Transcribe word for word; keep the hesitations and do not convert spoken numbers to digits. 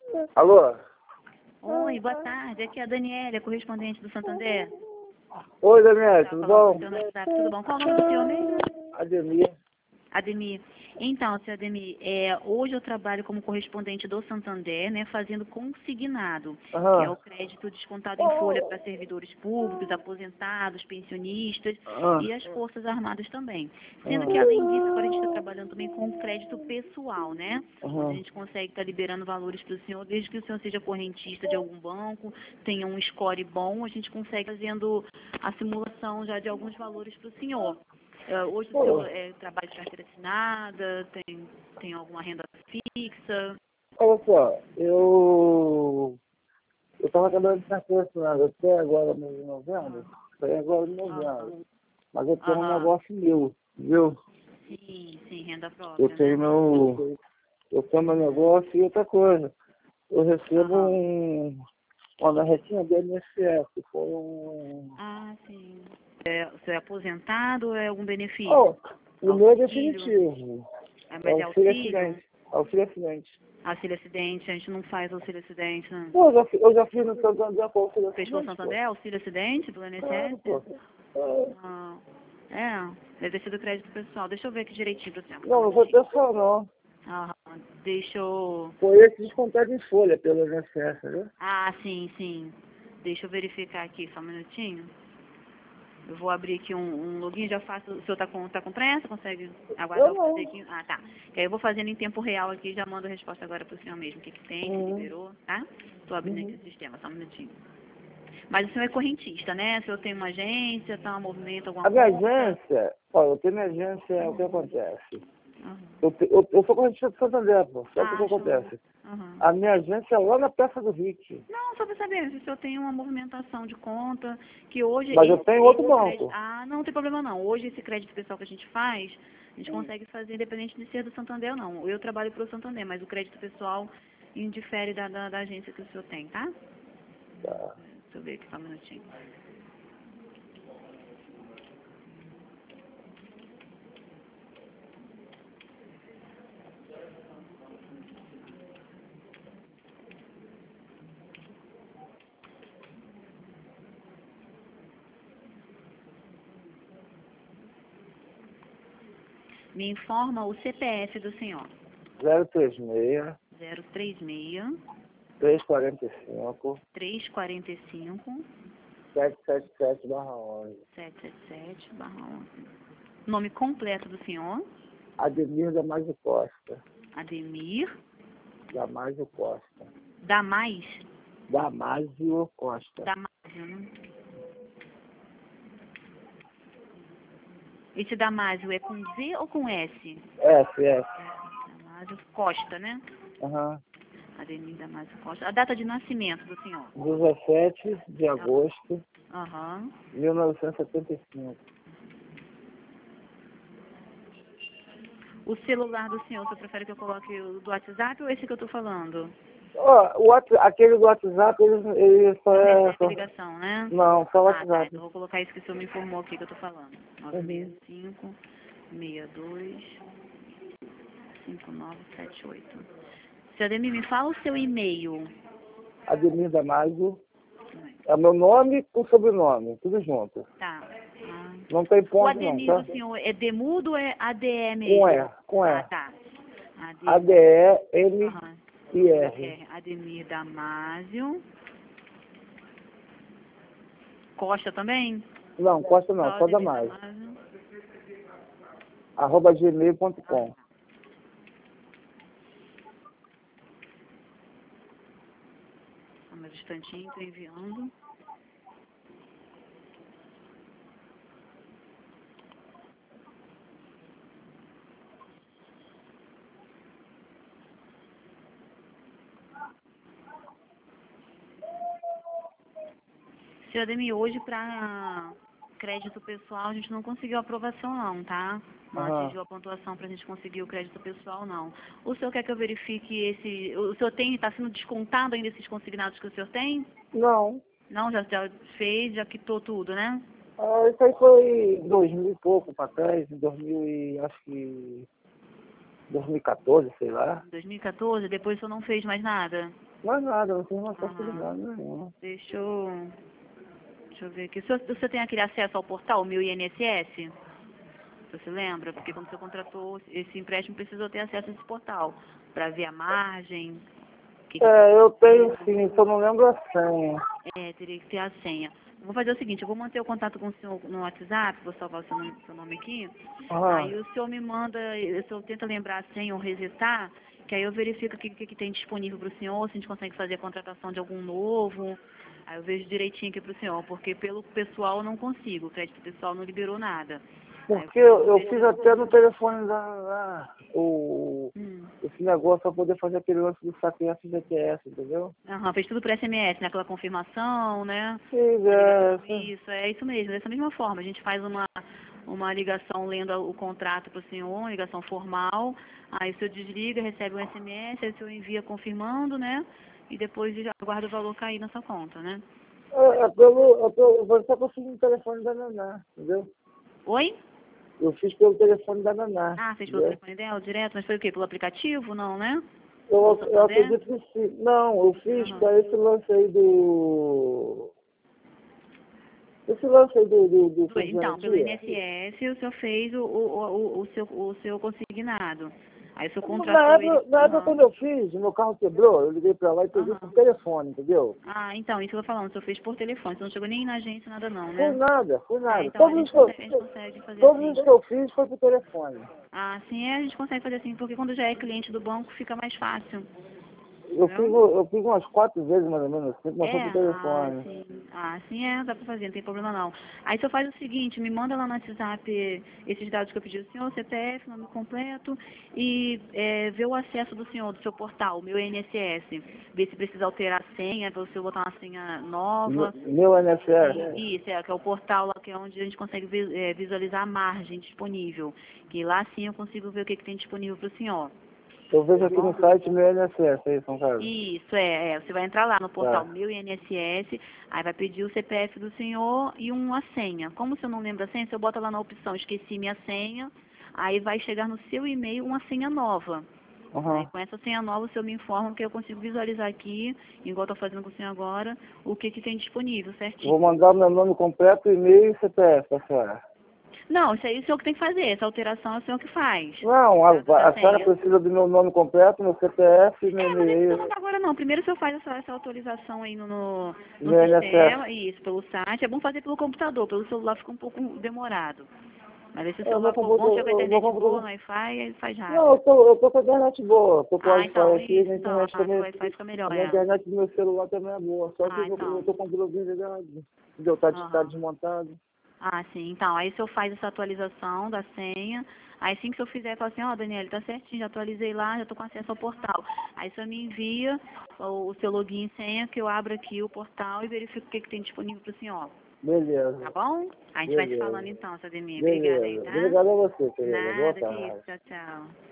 Alô? Oi, boa tarde. Aqui é a Daniela, correspondente do Santander. Oi, Daniela, Tá tudo falando bom? com o seu no WhatsApp, tudo bom? Qual o nome do senhor mesmo? Ademir. Ademir. Então, senhor Ademir, é, hoje eu trabalho como correspondente do Santander, né, fazendo consignado, que é o Aham. crédito descontado em folha para servidores públicos, aposentados, pensionistas Ah, e as Forças Armadas também. Sendo que, ah, além disso, agora a gente está trabalhando também com crédito pessoal, né, onde a aham. gente consegue estar liberando valores para o senhor, desde que o senhor seja correntista de algum banco, tenha um score bom, a gente consegue fazendo a simulação já de alguns valores para o senhor. Eh, hoje o Pô, senhor é, trabalha de carteira assinada, tem, tem alguma renda fixa? olha só, eu... Eu tava trabalhando de carteira assinada até agora em novembro. Até agora em novembro. Aham, Mas eu tenho um aham. negócio meu, viu? Sim, sim, renda Eu própria, tenho né? meu... Eu tenho meu Uhum. negócio e outra coisa. Eu recebo Aham. um... Uma retinha do I N S S. Foi um... Ah, sim. É, o senhor é aposentado ou é algum benefício? Oh, o meu é Auxílio? definitivo. Ah, É mas é auxílio auxílio? acidente. Auxílio acidente. Auxílio acidente, a gente não faz auxílio acidente, né? Pô, eu já, fi- eu já fiz no Santander com auxílio Fez pelo acidente, pô. Santander, auxílio acidente do Claro, pô. I N S S? É. Ah, é, deve ter sido crédito pessoal. Deixa eu ver aqui direitinho pra você, só um Não, não foi minutinho. pessoal, não. Ah, deixa eu... Foi esse descontado em folha pelo I N S S, né? Ah, sim, sim. Deixa eu verificar aqui, só um minutinho. Eu vou abrir aqui um, um login, já faço... O senhor tá com, tá com pressa? Consegue aguardar Eu eu fazer não. aqui? Ah, tá. Que aí eu vou fazendo em tempo real aqui, já mando a resposta agora pro senhor mesmo. O que que tem, se Uhum. liberou, tá? Tô abrindo aqui Uhum. o sistema, só um minutinho. Mas o senhor é correntista, né? O senhor tem uma agência, tá, um movimento, alguma A minha conta? agência, olha, eu tenho minha agência, o que acontece? Aham. Eu, te- eu, eu sou correntista do Santander, pô. Sabe o que, que Ah, show. acontece? Aham. A minha agência é lá na Praça do Rick. Não, só para saber se o senhor tem uma movimentação de conta, que hoje Mas eu esse, tenho outro esse crédito... banco. Ah, não, não tem problema não. Hoje esse crédito pessoal que a gente faz, a gente Hum. consegue fazer independente de ser do Santander ou não. Eu trabalho para o Santander, mas o crédito pessoal indifere da, da, da agência que o senhor tem, tá? Tá. Deixa eu ver aqui só um minutinho. Me informa o C P F do senhor. zero três seis, zero três seis, três quatro cinco, três quatro cinco, sete sete sete barra onze. sete sete sete barra onze. Nome completo do senhor, Ademir Damasio Costa. Ademir Damasio Costa. Damais, Damasio Costa. Damásio, né? Esse Damásio é com Z ou com S? S, S. Damásio Costa, né? Aham. Ademir Damásio Costa. A data de nascimento do senhor? dezessete de agosto Aham. de mil novecentos e setenta e cinco. O celular do senhor, você prefere que eu coloque o do WhatsApp ou esse que eu tô falando? Ó, o Whats- aquele do WhatsApp, ele, ele só Não é... recebe Só, ligação, né? não, só o Ah, tá. WhatsApp. Então vou colocar isso que o senhor me informou aqui que eu tô falando. Uhum. nove seis cinco, seis dois, cinco nove sete oito. Seu Ademir, me fala o seu e-mail. Ademir Damasio. É meu nome com sobrenome, tudo junto. Tá. Ah. Não tem O ponto não, Ademir tá? do senhor é Demudo ou é A D E Com mesmo? E, com Ah, E. tá. A Ademir, D E M aham. I R. É, Ademir Damásio. Costa também? Não, Costa não, Só só Ademir Damasio. Damásio. Arroba gmail ponto Ah, com. tá. Só mais um instantinho, tô enviando. Seu Ademir, hoje para crédito pessoal a gente não conseguiu aprovação não, tá? Não Aham. atingiu a pontuação para a gente conseguir o crédito pessoal não. O senhor quer que eu verifique esse... O senhor tem, está sendo descontado ainda esses consignados que o senhor tem? Não. Não, já, já fez, já quitou tudo, né? Ah, isso aí foi em dois mil e pouco para trás, em dois mil e acho que dois mil e quatorze, sei lá. dois mil e quatorze, depois o senhor não fez mais nada? Mais nada, não tem uma Aham. facilidade nenhuma. Deixa eu... Deixa eu ver aqui. Você, você tem aquele acesso ao portal, o meu I N S S? Você se lembra? Porque quando você contratou esse empréstimo, precisou ter acesso a esse portal. Para ver a margem. Que que É, eu tenho sim, só não lembro a senha. É, teria que ter a senha. Vou fazer o seguinte, eu vou manter o contato com o senhor no WhatsApp, vou salvar o seu nome, seu nome aqui. Aí Aham. o senhor me manda, o senhor tenta lembrar a senha ou resetar, que aí eu verifico o que, que, que tem disponível para o senhor, se a gente consegue fazer a contratação de algum novo. Aí eu vejo direitinho aqui para o senhor, porque pelo pessoal eu não consigo, o crédito pessoal não liberou nada. Aí Porque eu, eu eu, eu vejo... fiz até no telefone da, lá, o, Hum. esse negócio para poder fazer aquele lance do saque F G T S, entendeu? Aham, fez tudo por S M S, né? Aquela confirmação, né? Fiz, A é, ligação, isso, é isso mesmo, dessa mesma forma. A gente faz uma, uma ligação lendo o contrato para o senhor, uma ligação formal, aí o senhor desliga, recebe um S M S, aí o senhor envia confirmando, né? E depois já aguarda o valor cair na sua conta, né? é, é pelo, é pelo, eu só consegui no telefone da Naná, entendeu? Oi? Eu fiz pelo telefone da Naná, Ah, fez pelo entendeu? telefone dela direto, mas foi o quê? Pelo aplicativo? Não, né? Pelo Eu, eu Santander? acredito que sim. Não, eu fiz Aham. para esse lance aí do... Esse lance aí do, do, do fundo de Então, pelo garantia. I N S S, o senhor fez o, o, o, o, seu, o seu consignado. Aí o senhor Na contratou ele... época, na época Aham. quando eu fiz, o meu carro quebrou, eu liguei pra lá e peguei por Aham. telefone, entendeu? Ah, então, isso que eu tô falando, o senhor fez por telefone, você não chegou nem na agência, nada não, Foi né? nada, foi Ah, nada. então a Todos gente os que eu, consegue, a gente consegue fazer todos assim. os que eu fiz foi por telefone. Ah, sim, é, a gente consegue fazer assim, porque quando já é cliente do banco fica mais fácil, Eu fiz, entendeu? eu fiz umas quatro vezes mais ou menos assim, mas foi É, por ah, telefone. sim. Ah, sim, é, dá pra fazer, não tem problema não. Aí o senhor faz o seguinte, me manda lá no WhatsApp esses dados que eu pedi do senhor, C P F, nome completo, e é, vê o acesso do senhor, do seu portal, o meu I N S S. Vê se precisa alterar a senha, para o senhor botar uma senha Meu, nova. meu N S S. E, isso, é, que é o portal lá, que é onde a gente consegue vi- é, visualizar a margem disponível. Que lá sim eu consigo ver o que, que tem disponível para o senhor. Eu vejo Tá aqui no bom? site meu N S S, aí, São Carlos. Isso, é, é. Você vai entrar lá no portal Tá. Meu I N S S, aí vai pedir o C P F do senhor e uma senha. Como o senhor não lembra a senha, você bota lá na opção esqueci minha senha, aí vai chegar no seu e-mail uma senha nova. Aí Aham. com essa senha nova o senhor me informa que eu consigo visualizar aqui, igual estou fazendo com o senhor agora, o que, que tem disponível, certinho. Vou mandar meu nome completo, e-mail e C P F pra senhora. Não, isso aí é o senhor que tem que fazer, essa alteração é o senhor que faz. Não, a, Da, da a senhora senha. precisa do meu nome completo, meu C P F e meu É, mas não precisa e-mail, mandar agora não. Primeiro o senhor faz essa, essa atualização aí no, no, no meu N S S. sistema, isso, pelo site. É bom fazer pelo computador, pelo celular fica um pouco demorado. Mas aí se o É, o meu celular for bom, computador, tiver com a o meu internet boa, computador... no Wi-Fi, aí faz Não, rápido. eu tô, eu tô com a internet boa, tô com o Ah, Wi-Fi então, aqui, isso, minha então. internet Ah, pelo também, Wi-Fi fica melhor, a minha é. internet do meu celular também é boa, só que Ah, eu, eu então. tô com o computador ligado, entendeu? Tá, des- tá Aham. desmontado. Ah, sim. Então, aí o senhor faz essa atualização da senha. Aí assim que o senhor fizer, fala assim, ó, Daniela, tá certinho, já atualizei lá, já tô com acesso ao portal. Aí o senhor me envia o, o seu login e senha, que eu abro aqui o portal e verifico o que, que tem disponível pro senhor. Tá Beleza, bom? A gente vai se falando beleza, então, Sademir. Obrigada aí, beleza. tá? Obrigado a você, querida. Boa Nada, que isso. tarde. Tchau, tchau.